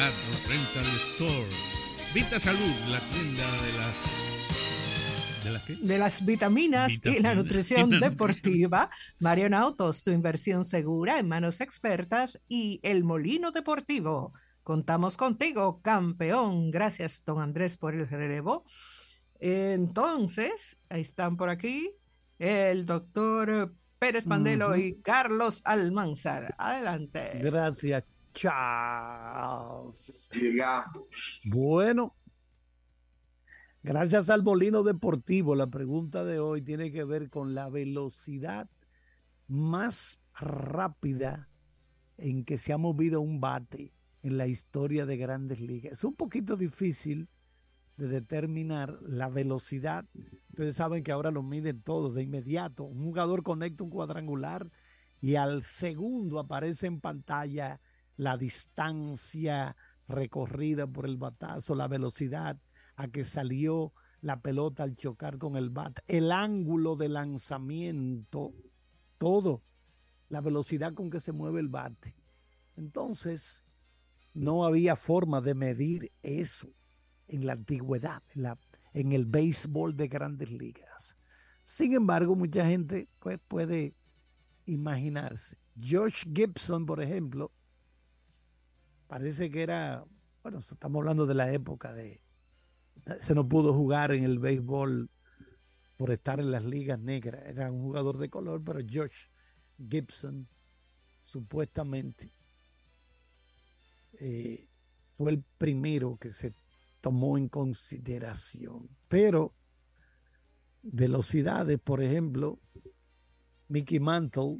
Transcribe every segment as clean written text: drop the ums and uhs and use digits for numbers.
Car Rental Store. Vita Salud, la tienda ¿de las qué? De las vitaminas y la nutrición deportiva. Marion Autos, tu inversión segura en manos expertas, y El Molino Deportivo. Contamos contigo, campeón. Gracias, don Andrés, por el relevo. Entonces, ahí están por aquí el doctor Pérez Pandelo y Carlos Almanzar. Adelante. Gracias, Charles. Llegamos. Bueno, gracias al Molino Deportivo, la pregunta de hoy tiene que ver con la velocidad más rápida en que se ha movido un bate en la historia de Grandes Ligas. Es un poquito difícil de determinar la velocidad. Ustedes saben que ahora lo miden todo de inmediato. Un jugador conecta un cuadrangular y al segundo aparece en pantalla la distancia recorrida por el batazo, la velocidad a que salió la pelota al chocar con el bat, el ángulo de lanzamiento, todo, la velocidad con que se mueve el bate. Entonces, no había forma de medir eso en la antigüedad, en el béisbol de Grandes Ligas. Sin embargo, mucha gente pues, puede imaginarse. Josh Gibson, por ejemplo, parece que era, bueno, estamos hablando de la época se no pudo jugar en el béisbol por estar en las ligas negras. Era un jugador de color, pero Josh Gibson supuestamente fue el primero que se tomó en consideración. Pero velocidades, por ejemplo, Mickey Mantle,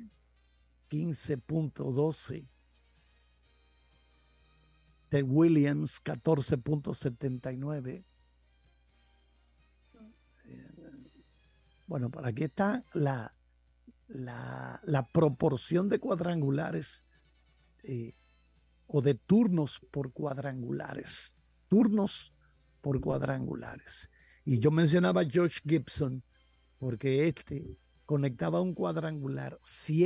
15.12. Ted Williams, 14.79. Bueno, por aquí está la proporción de cuadrangulares o de turnos por cuadrangulares. Turnos por cuadrangulares. Y yo mencionaba a Josh Gibson porque conectaba un cuadrangular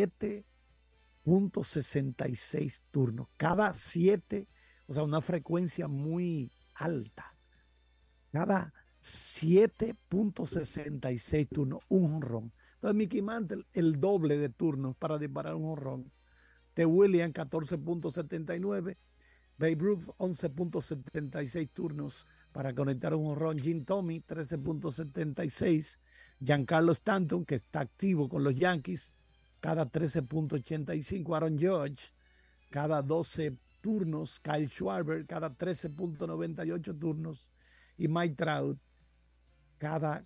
7.66 turnos. Cada 7, o sea, una frecuencia muy alta. Cada 7.66 turnos, un jonrón. Entonces, Mickey Mantle, el doble de turnos para disparar un jonrón. T. Williams, 14.79. Babe Ruth, 11.76 turnos para conectar un jonrón. Jim Thome, 13.76. Giancarlo Stanton, que está activo con los Yankees, cada 13.85. Aaron Judge, cada 12 turnos. Kyle Schwarber, cada 13.98 turnos. Y Mike Trout, cada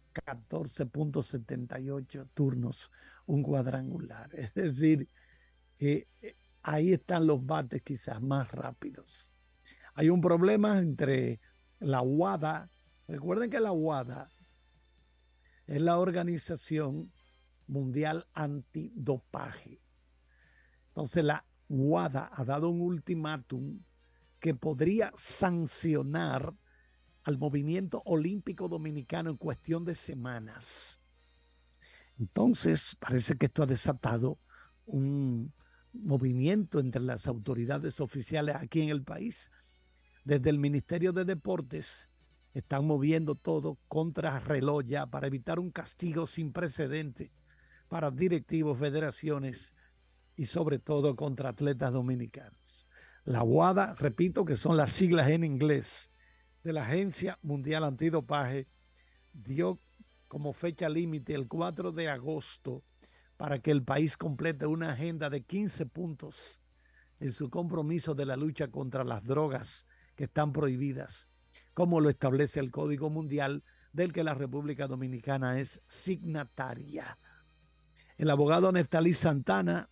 14.78 turnos, un cuadrangular. Es decir, que ahí están los bates quizás más rápidos. Hay un problema entre la WADA. Recuerden que la WADA es la Organización Mundial Antidopaje. Entonces la WADA ha dado un ultimátum que podría sancionar al movimiento olímpico dominicano en cuestión de semanas. Entonces parece que esto ha desatado un movimiento entre las autoridades oficiales aquí en el país. Desde el Ministerio de Deportes están moviendo todo contra reloj ya para evitar un castigo sin precedente para directivos, federaciones y sobre todo contra atletas dominicanos. La WADA, repito que son las siglas en inglés de la Agencia Mundial Antidopaje, dio como fecha límite el 4 de agosto para que el país complete una agenda de 15 puntos en su compromiso de la lucha contra las drogas que están prohibidas, como lo establece el Código Mundial del que la República Dominicana es signataria. El abogado Neftalí Santana,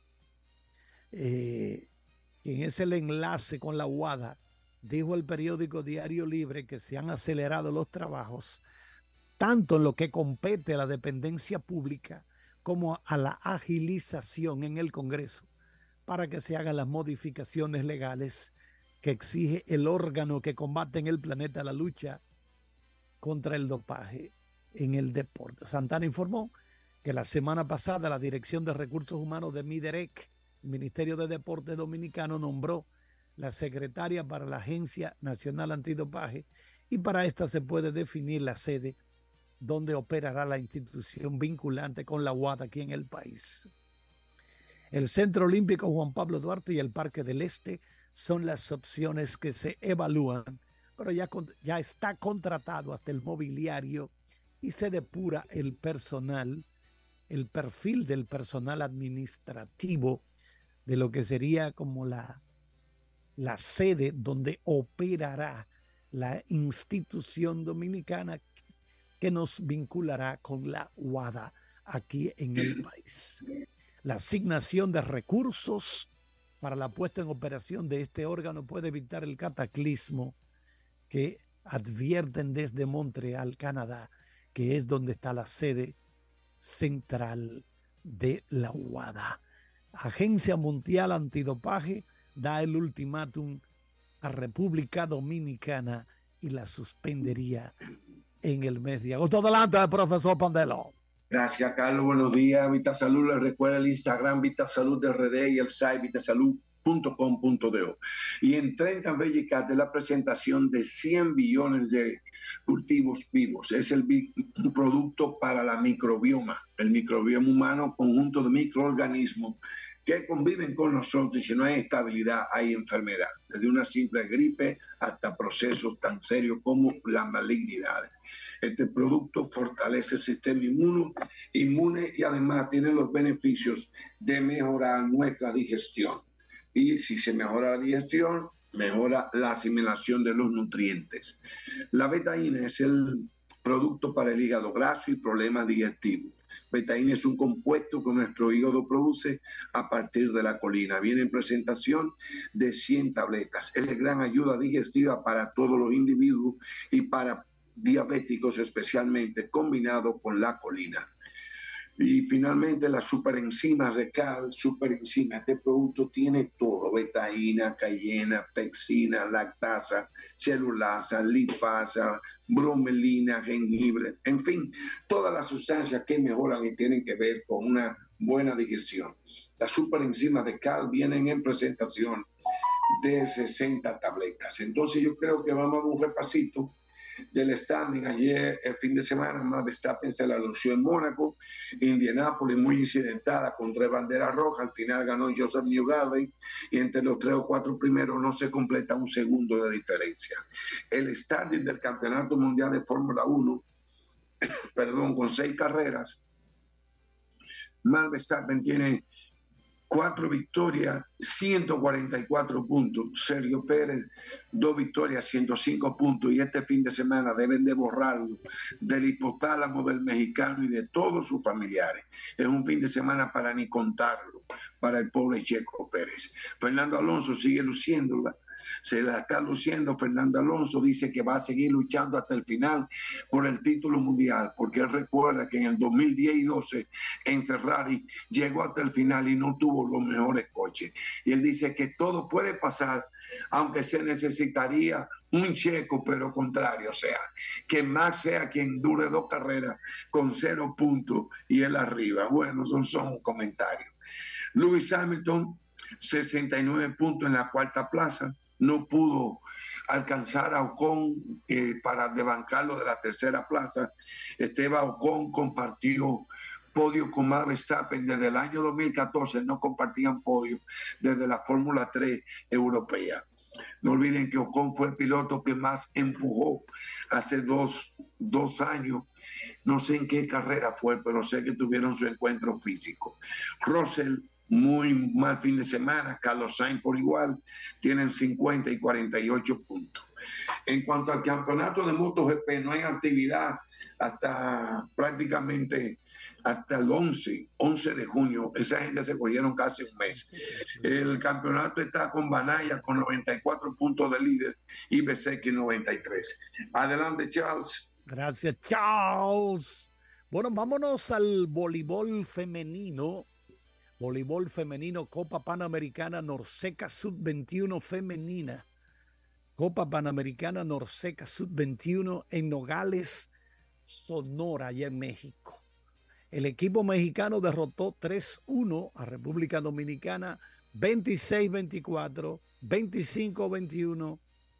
quien es el enlace con la WADA, dijo al periódico Diario Libre que se han acelerado los trabajos, tanto en lo que compete a la dependencia pública como a la agilización en el Congreso, para que se hagan las modificaciones legales que exige el órgano que combate en el planeta la lucha contra el dopaje en el deporte. Santana informó que la semana pasada la Dirección de Recursos Humanos de MIDEREC, el Ministerio de Deportes Dominicano, nombró la secretaria para la Agencia Nacional Antidopaje, y para esta se puede definir la sede donde operará la institución vinculante con la WADA aquí en el país. El Centro Olímpico Juan Pablo Duarte y el Parque del Este son las opciones que se evalúan, pero ya está contratado hasta el mobiliario y se depura el personal, el perfil del personal administrativo de lo que sería como la sede donde operará la institución dominicana que nos vinculará con la WADA aquí en el país. La asignación de recursos para la puesta en operación de este órgano puede evitar el cataclismo que advierten desde Montreal, Canadá, que es donde está la sede central de la WADA. Agencia Mundial Antidopaje da el ultimátum a República Dominicana y la suspendería en el mes de agosto. Adelante, profesor Pandelo. Gracias, Carlos. Buenos días. VitaSalud les recuerda el Instagram VitaSalud RD y el site vitasalud.com.do. Y en 30 Bellicat es la presentación de 100 billones de cultivos vivos. Es el producto para la microbioma. El microbioma humano, conjunto de microorganismos que conviven con nosotros, y si no hay estabilidad, hay enfermedad. Desde una simple gripe hasta procesos tan serios como la malignidad. Este producto fortalece el sistema inmune y además tiene los beneficios de mejorar nuestra digestión. Y si se mejora la digestión, mejora la asimilación de los nutrientes. La betaína es el producto para el hígado graso y problemas digestivos. Betaína es un compuesto que nuestro hígado produce a partir de la colina. Viene en presentación de 100 tabletas. Es de gran ayuda digestiva para todos los individuos y para diabéticos especialmente, combinado con la colina. Y finalmente la superenzima Recal, superenzima. Este producto tiene todo: betaína, cayena, pexina, lactasa, celulasa, lipasa, bromelina, jengibre, en fin, todas las sustancias que mejoran y tienen que ver con una buena digestión. Las superenzimas de Cal vienen en presentación de 60 tabletas. Entonces yo creo que vamos a dar un repasito del standing. Ayer, el fin de semana, Max Verstappen se la lució en Mónaco, Indianápolis muy incidentada con 3 banderas rojas. Al final ganó Joseph Newgarden y entre los 3 o 4 primeros no se completa un segundo de diferencia. El standing del Campeonato Mundial de Fórmula 1, con 6 carreras, Max Verstappen tiene 4 victorias, 144 puntos. Sergio Pérez, 2 victorias, 105 puntos. Y este fin de semana deben de borrarlo del hipotálamo del mexicano y de todos sus familiares. Es un fin de semana para ni contarlo, para el pobre Checo Pérez. Fernando Alonso sigue luciéndola. Se la está luciendo. Fernando Alonso dice que va a seguir luchando hasta el final por el título mundial, porque él recuerda que en el 2010 y 12 en Ferrari llegó hasta el final y no tuvo los mejores coches. Y él dice que todo puede pasar, aunque se necesitaría un Checo, pero contrario, o sea, que Max sea quien dure 2 carreras con 0 puntos y él arriba. Bueno, son comentarios. Lewis Hamilton, 69 puntos en la 4ª plaza. No pudo alcanzar a Ocon para desbancarlo de la 3ª plaza. Esteban Ocon compartió podio con Max Verstappen desde el año 2014, no compartían podio desde la Fórmula 3 europea. No olviden que Ocon fue el piloto que más empujó hace dos años. No sé en qué carrera fue, pero sé que tuvieron su encuentro físico. Russell, muy mal fin de semana. Carlos Sainz por igual, tienen 50 y 48 puntos. En cuanto al campeonato de MotoGP, no hay actividad hasta prácticamente hasta el 11 de junio. Esa gente se cogieron casi un mes. El campeonato está con Banaya con 94 puntos de líder y Bezzecchi 93. Adelante, Charles. Gracias, Charles. Bueno, vámonos al voleibol femenino. Voleibol femenino, Copa Panamericana Norseca Sub-21 femenina. Copa Panamericana Norseca Sub-21 en Nogales, Sonora, allá en México. El equipo mexicano derrotó 3-1 a República Dominicana, 26-24 25-21,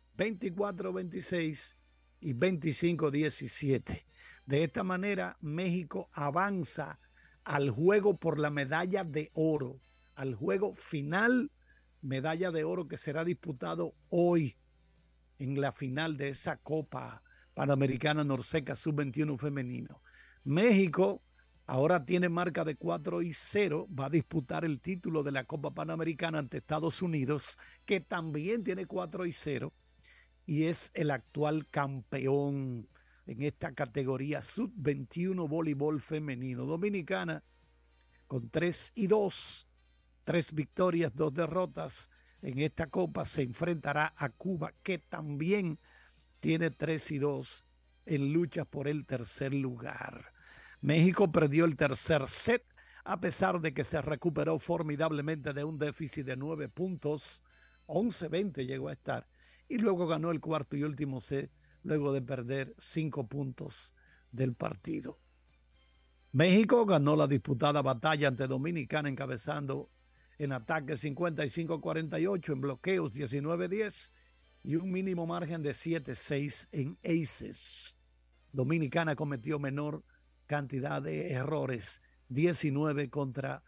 24-26 y 25-17. De esta manera, México avanza al juego por la medalla de oro, al juego final, medalla de oro que será disputado hoy en la final de esa Copa Panamericana Norseca Sub-21 femenino. México ahora tiene marca de 4-0, va a disputar el título de la Copa Panamericana ante Estados Unidos, que también tiene 4-0 y es el actual campeón en esta categoría Sub-21 voleibol femenino. Dominicana con 3-2, 3 victorias, 2 derrotas en esta Copa, se enfrentará a Cuba, que también tiene 3-2 en lucha por el tercer lugar. México perdió el tercer set, a pesar de que se recuperó formidablemente de un déficit de 9 puntos, 11-20 llegó a estar, y luego ganó el cuarto y último set, luego de perder 5 puntos del partido. México ganó la disputada batalla ante Dominicana, encabezando en ataque 55-48, en bloqueos 19-10 y un mínimo margen de 7-6 en aces. Dominicana cometió menor cantidad de errores, 19 contra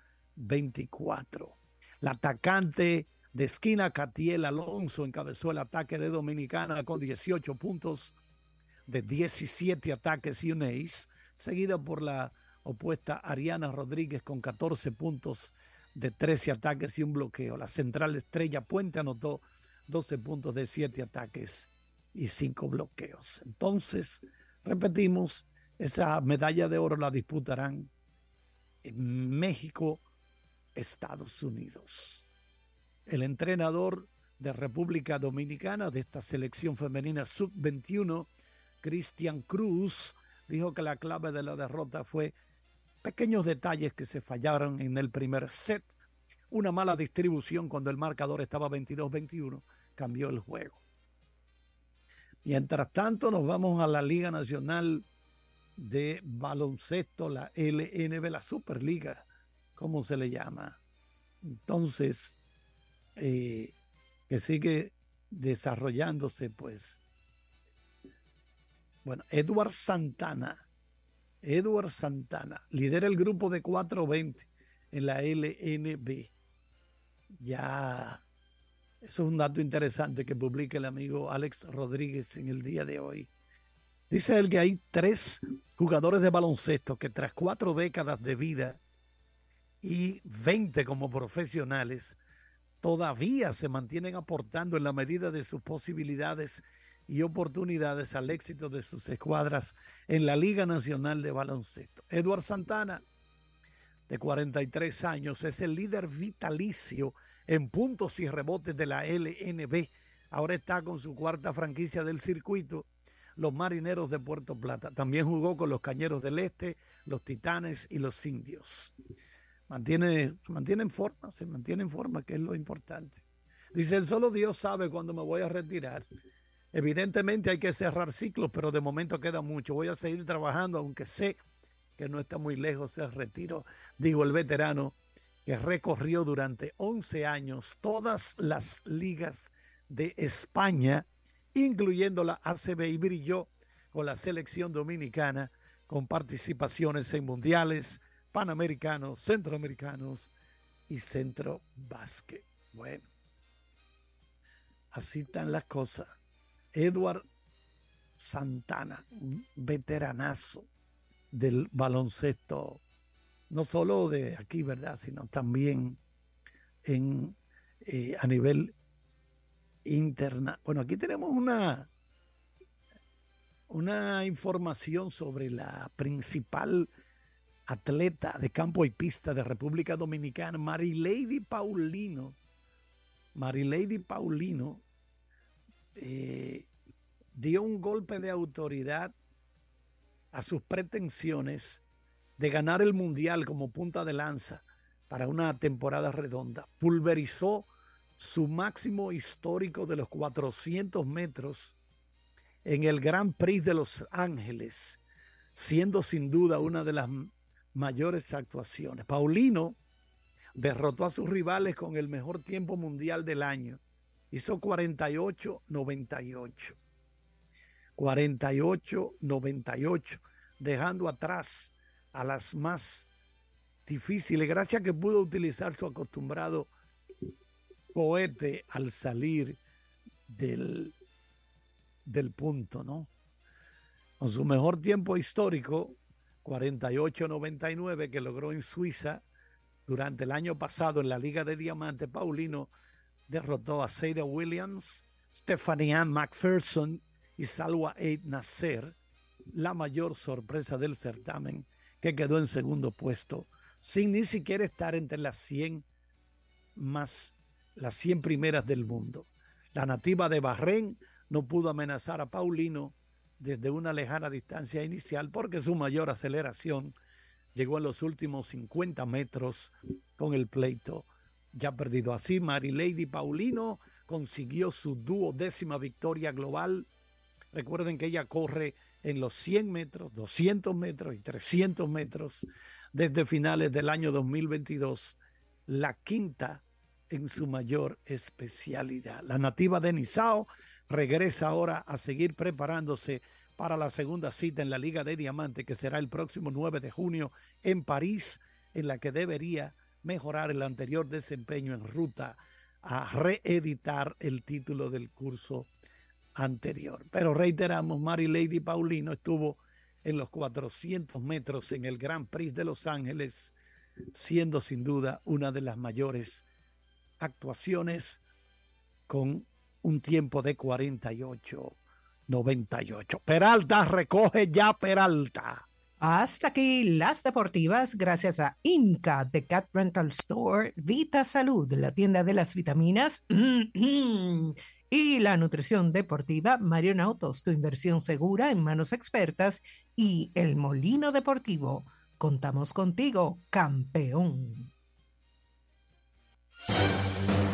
24. La atacante de esquina Catiel Alonso encabezó el ataque de Dominicana con 18 puntos de 17 ataques y un ace, seguida por la opuesta Ariana Rodríguez con 14 puntos de 13 ataques y un bloqueo. La central Estrella Puente anotó 12 puntos de 7 ataques y 5 bloqueos. Entonces, repetimos, esa medalla de oro la disputarán en México, Estados Unidos. El entrenador de República Dominicana de esta selección femenina sub-21, Cristian Cruz, dijo que la clave de la derrota fue pequeños detalles que se fallaron en el primer set. Una mala distribución cuando el marcador estaba 22-21, cambió el juego. Mientras tanto, nos vamos a la Liga Nacional de Baloncesto, la LNB, la Superliga, ¿cómo se le llama? Entonces, que sigue desarrollándose, pues. Bueno, Edward Santana, lidera el grupo de 4-20 en la LNB. Ya, eso es un dato interesante que publica el amigo Alex Rodríguez en el día de hoy. Dice él que hay 3 jugadores de baloncesto que tras 4 décadas de vida y 20 como profesionales, todavía se mantienen aportando en la medida de sus posibilidades y oportunidades al éxito de sus escuadras en la Liga Nacional de Baloncesto. Edward Santana, de 43 años, es el líder vitalicio en puntos y rebotes de la LNB. Ahora está con su 4ª franquicia del circuito, los Marineros de Puerto Plata. También jugó con los Cañeros del Este, los Titanes y los Indios. Se mantiene en forma, que es lo importante. Dice, el solo Dios sabe cuándo me voy a retirar. Evidentemente hay que cerrar ciclos, pero de momento queda mucho. Voy a seguir trabajando, aunque sé que no está muy lejos el retiro, dijo el veterano, que recorrió durante 11 años todas las ligas de España, incluyendo la ACB, y brilló con la selección dominicana con participaciones en mundiales, panamericanos, centroamericanos y centro básquet. Bueno, así están las cosas. Edward Santana, un veteranazo del baloncesto, no solo de aquí, ¿verdad?, sino también a nivel interna. Bueno, aquí tenemos una información sobre la principal atleta de campo y pista de República Dominicana, Marilady Paulino. Marilady Paulino dio un golpe de autoridad a sus pretensiones de ganar el mundial como punta de lanza para una temporada redonda. Pulverizó su máximo histórico de los 400 metros en el Grand Prix de Los Ángeles, siendo sin duda una de las mayores actuaciones. Paulino derrotó a sus rivales con el mejor tiempo mundial del año hizo 48-98. 48-98, dejando atrás a las más difíciles, gracias a que pudo utilizar su acostumbrado cohete al salir del punto, ¿no? Con su mejor tiempo histórico, 48-99, que logró en Suiza durante el año pasado en la Liga de Diamante, Paulino derrotó a Sada Williams, Stephanie Ann McPherson y Salwa Eid Nasser, la mayor sorpresa del certamen, que quedó en segundo puesto, sin ni siquiera estar entre las 100 primeras del mundo. La nativa de Bahrein no pudo amenazar a Paulino desde una lejana distancia inicial porque su mayor aceleración llegó en los últimos 50 metros con el pleito ya perdido. Así, Marilady Paulino consiguió su 12ª victoria global. Recuerden que ella corre en los 100 metros, 200 metros y 300 metros desde finales del año 2022, la quinta en su mayor especialidad. La nativa de Nizao regresa ahora a seguir preparándose para la segunda cita en la Liga de Diamante, que será el próximo 9 de junio en París, en la que debería mejorar el anterior desempeño en ruta a reeditar el título del curso anterior. Pero reiteramos, Marilady Paulino estuvo en los 400 metros en el Grand Prix de Los Ángeles, siendo sin duda una de las mayores actuaciones, con un tiempo de 48-98. Peralta, recoge ya, Peralta. Hasta aquí las deportivas, gracias a Inca, The Cat Rental Store, Vita Salud, la tienda de las vitaminas y la nutrición deportiva, Marion Autos, tu inversión segura en manos expertas, y El Molino Deportivo. Contamos contigo, campeón.